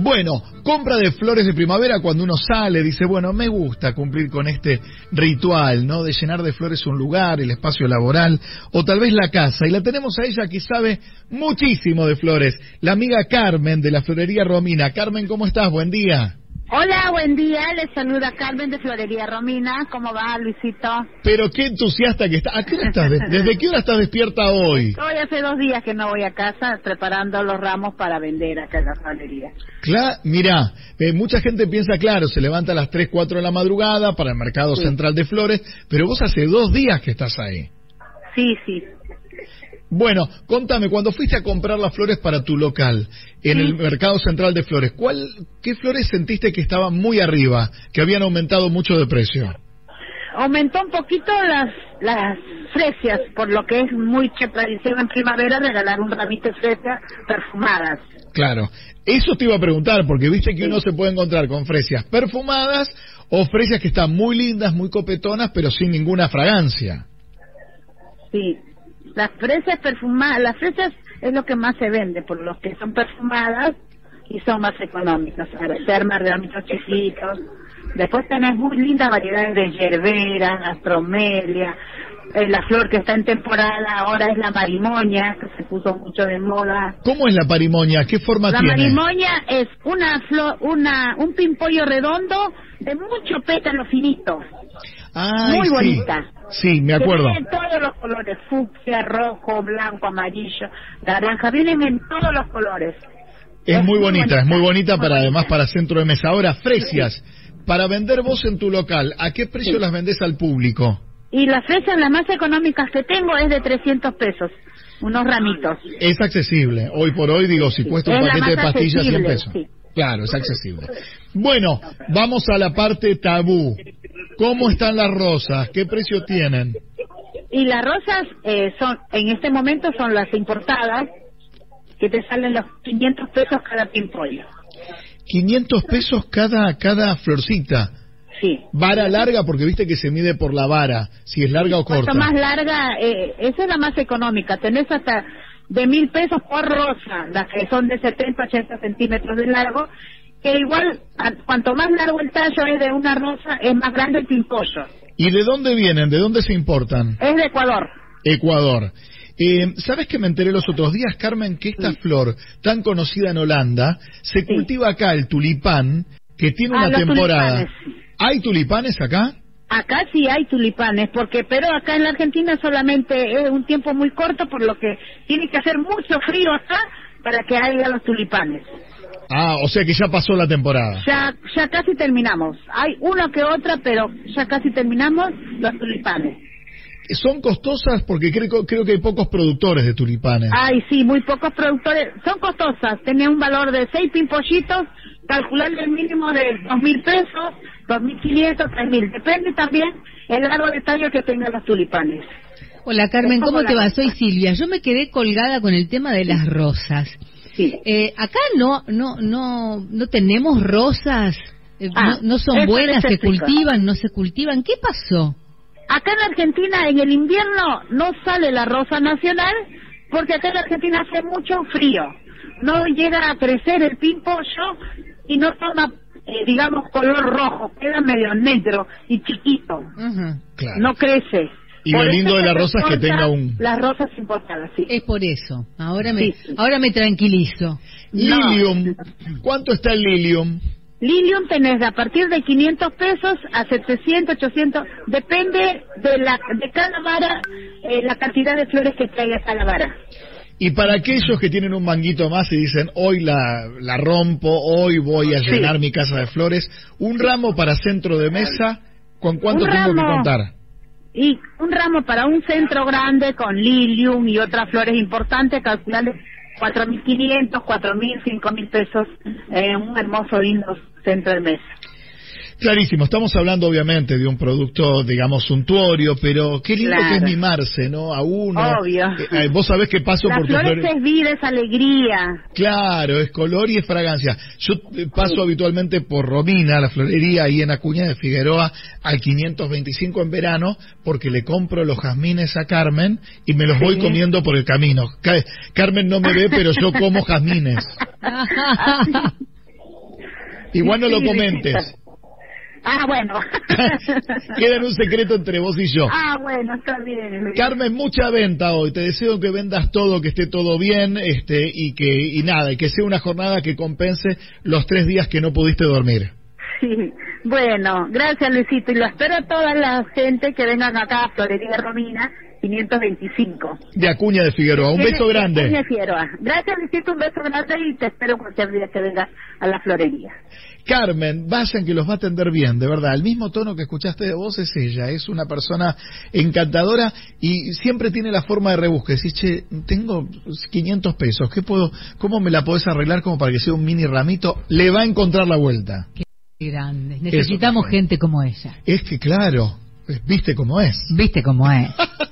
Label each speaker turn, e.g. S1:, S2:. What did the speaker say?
S1: Bueno, compra de flores de primavera cuando uno sale, dice, bueno, me gusta cumplir con este ritual, ¿no? De llenar de flores un lugar, el espacio laboral, o tal vez la casa. Y la tenemos a ella que sabe muchísimo de flores, la amiga Carmen de la Florería Romina. Carmen, ¿cómo estás? Buen día.
S2: Hola, buen día, les saluda Carmen de Florería Romina. ¿Cómo va, Luisito?
S1: Pero qué entusiasta que está. ¿A qué hora estás? ¿Desde qué hora estás despierta hoy?
S2: Hoy hace 2 días que no voy a casa preparando los ramos para vender acá en la florería.
S1: Claro, mira, mucha gente piensa, claro, se levanta a las 3, 4 de la madrugada para el mercado central de flores, pero vos hace 2 días que estás ahí.
S2: Sí, sí.
S1: Bueno, contame, cuando fuiste a comprar las flores para tu local, en el mercado central de flores, ¿qué flores sentiste que estaban muy arriba, que habían aumentado mucho de precio?
S2: Aumentó un poquito las fresias, por lo que es muy tradición en primavera regalar un ramito de fresias perfumadas.
S1: Claro, eso te iba a preguntar, porque viste que uno se puede encontrar con fresias perfumadas o fresias que están muy lindas, muy copetonas, pero sin ninguna fragancia.
S2: Sí. Las fresas perfumadas, las fresas es lo que más se vende, por lo que son perfumadas y son más económicas, para hacer más ramitos chiquitos. Después tenés muy lindas variedades de yerbera, astromelia, la flor que está en temporada ahora es la marimonia, que se puso mucho de moda.
S1: ¿Cómo es la marimonia? ¿Qué forma tiene?
S2: La marimonia es una flor, un pimpollo redondo de mucho pétalo finito.
S1: Ay,
S2: muy bonita.
S1: Sí, me acuerdo.
S2: Vienen en todos los colores, fucsia, rojo, blanco, amarillo, naranja, vienen en todos los colores.
S1: Es muy bonita para además para centro de mesa. Ahora, fresias, para vender vos en tu local, ¿a qué precio las vendés al público?
S2: Y las fresas, las más económicas que tengo, es de 300 pesos, unos ramitos.
S1: Es accesible, hoy por hoy, digo, si cuesta un paquete de pastillas 100 pesos. Sí. Claro, es accesible. Bueno, vamos a la parte tabú. ¿Cómo están las rosas? ¿Qué precio tienen?
S2: Y las rosas son, en este momento son las importadas, que te salen los 500 pesos cada pimpollo.
S1: 500 pesos cada florcita.
S2: Sí.
S1: Vara larga, porque viste que se mide por la vara, si es larga o corta.
S2: Cuanto más larga, esa es la más económica. Tenés hasta de 1.000 pesos por rosa, las que son de 70, 80 centímetros de largo, que igual, cuanto más largo el tallo es de una rosa, es más grande el pimpollo.
S1: ¿Y de dónde vienen? ¿De dónde se importan?
S2: Es de Ecuador.
S1: Ecuador. ¿Sabes que me enteré los otros días, Carmen, que esta flor tan conocida en Holanda se cultiva acá, el tulipán, que tiene una temporada?
S2: Tulipanes.
S1: ¿Hay tulipanes acá?
S2: Acá sí hay tulipanes, pero acá en la Argentina solamente es un tiempo muy corto, por lo que tiene que hacer mucho frío acá para que haya los tulipanes.
S1: Ah, o sea que ya pasó la temporada.
S2: Ya casi terminamos. Hay una que otra, pero ya casi terminamos los tulipanes.
S1: Son costosas porque creo que hay pocos productores de tulipanes.
S2: Ay, sí, muy pocos productores. Son costosas. Tienen un valor de 6 pimpollitos, calcularle el mínimo de 2.000 pesos, 2.500, 3.000. Depende también el largo de tallo que tengan los tulipanes.
S3: Hola, Carmen, ¿cómo te va? Soy Silvia. Yo me quedé colgada con el tema de las rosas.
S2: Sí.
S3: Acá no tenemos rosas, no son buenas, se cultivan, no se cultivan. ¿Qué pasó?
S2: Acá en Argentina en el invierno no sale la rosa nacional porque acá en Argentina hace mucho frío. No llega a crecer el pimpollo y no toma, digamos, color rojo, queda medio negro y chiquito.
S1: Claro.
S2: No crece.
S1: Y lo lindo de la rosa es que tenga
S2: Las rosas importadas, sí.
S3: Es por eso. Ahora me tranquilizo.
S1: Lilium. ¿Cuánto está el lilium?
S2: Lilium tenés a partir de 500 pesos a 700, 800, depende de cada vara, la cantidad de flores que traiga cada vara.
S1: Y para aquellos que tienen un manguito más y dicen, hoy la rompo, hoy voy a llenar mi casa de flores, un ramo para centro de mesa, ¿con cuánto tengo que contar?
S2: Y un ramo para un centro grande con lilium y otras flores importantes, calcularle 4.500, 4.000, 5.000 pesos, un hermoso lindo centro de mesa.
S1: Clarísimo, estamos hablando obviamente de un producto, digamos, suntuorio, pero qué lindo que es mimarse, ¿no? A uno.
S2: Obvio.
S1: Vos sabés que paso por tus flores.
S2: Las flores es vida, es alegría.
S1: Claro, es color y es fragancia. Yo paso habitualmente por Romina, la florería ahí en Acuña de Figueroa, al 525 en verano, porque le compro los jazmines a Carmen y me los voy comiendo por el camino. Carmen no me ve, pero yo como jazmines. Igual no lo comentes.
S2: Ah, bueno.
S1: Queda en un secreto entre vos y yo.
S2: Ah, bueno, está bien.
S1: Carmen, mucha venta hoy. Te deseo que vendas todo, que esté todo bien, y que sea una jornada que compense los 3 días que no pudiste dormir.
S2: Sí, bueno, gracias Luisito, y lo espero a toda la gente que vengan acá a Florería Romina 525.
S1: De Acuña de Figueroa, un beso grande.
S2: Acuña de Figueroa. Gracias Luisito, un beso grande y te espero cualquier día que vengas a la florería.
S1: Carmen, vayan que los va a atender bien, de verdad. El mismo tono que escuchaste de vos es ella, es una persona encantadora y siempre tiene la forma de rebusque. Decís, che, tengo 500 pesos, ¿cómo me la podés arreglar como para que sea un mini ramito? Le va a encontrar la vuelta.
S3: Qué grande, necesitamos gente como ella.
S1: Es que claro, viste cómo es.
S3: Viste cómo es.